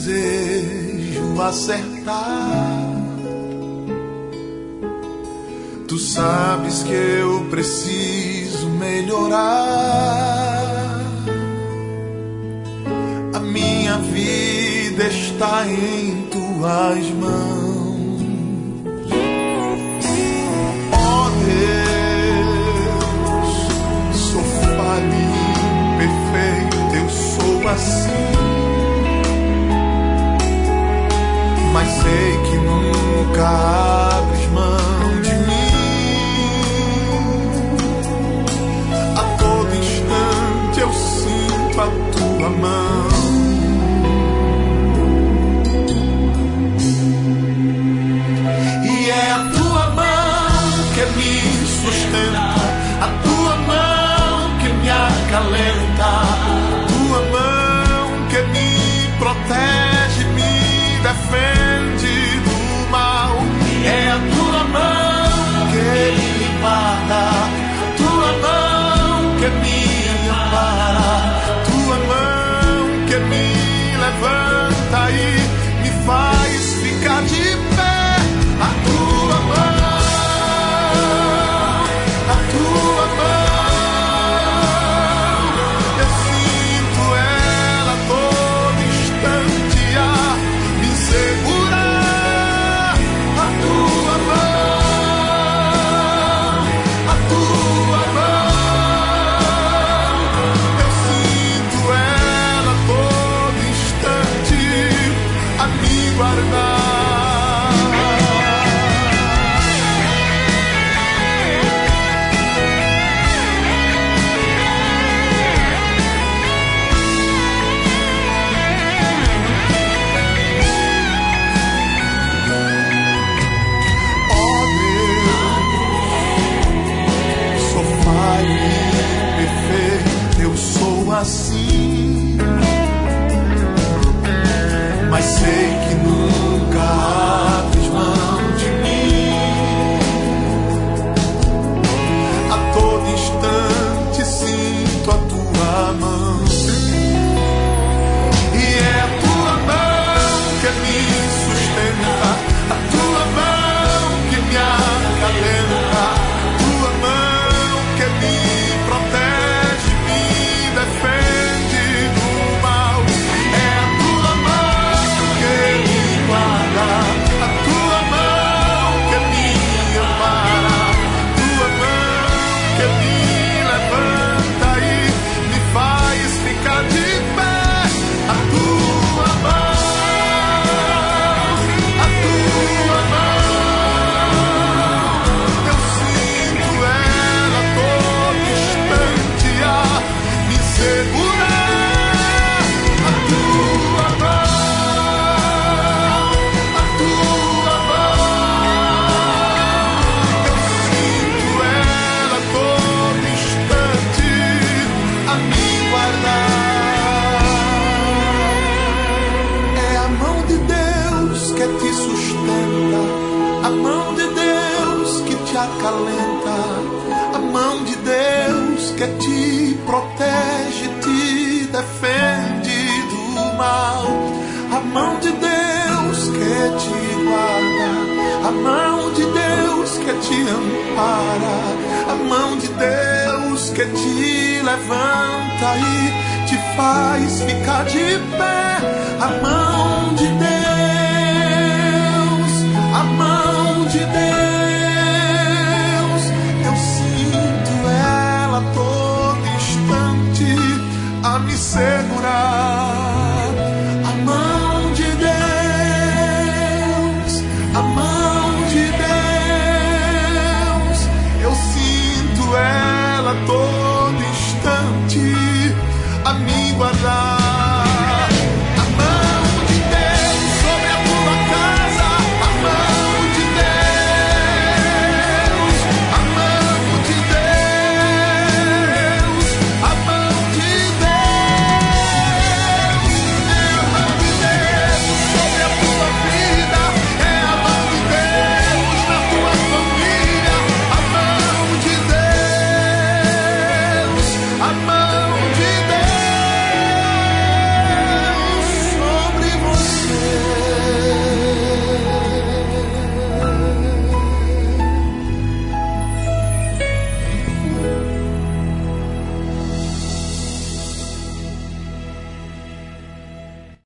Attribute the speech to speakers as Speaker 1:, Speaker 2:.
Speaker 1: desejo acertar. Tu sabes que eu preciso melhorar. A minha vida está em tuas mãos. Ó Deus, sou falho e imperfeito, eu sou assim. Mas sei que nunca abres mão de mim. A todo instante eu sinto a tua mão. E é a tua mão que me sustenta, a tua mão que me acalenta, a tua mão que me protege, me defende do mal. É a tua mão que me guarda, a tua mão que me ampara, a tua mão que me levanta e me faz ficar de pé. A tua mão, a tua mão, eu sinto ela todo instante a me segurar. A tua mão, a tua mão, eu sinto ela todo instante a me guardar. Assim, mas sei que nunca abres mão de mim. A todo instante sinto a tua mão. E é a tua mão que me sustenta, a tua mão que me acalenta, a tua mão que me protege, defende do mal. É a tua mão que me guarda, a tua mão que me ampara, a tua mão que me levanta e me faz ficar de pé. A tua mão, a tua mão, eu sinto ela todo instante a me segurar. A tua mão, a tua mão, eu sinto ela todo instante a me guardar. É a mão de Deus que te sustenta, a mão de Deus que te acalenta, a mão de Deus que te protege, te defende do mal. A mão de Deus que te guarda, a mão de Deus que te ampara, a mão de Deus que te levanta e te faz ficar de pé. A mão de Deus, a mão de Deus, eu sinto ela todo instante a me segurar. A mão de Deus, a mão de Deus, eu sinto ela todo instante a me guardar.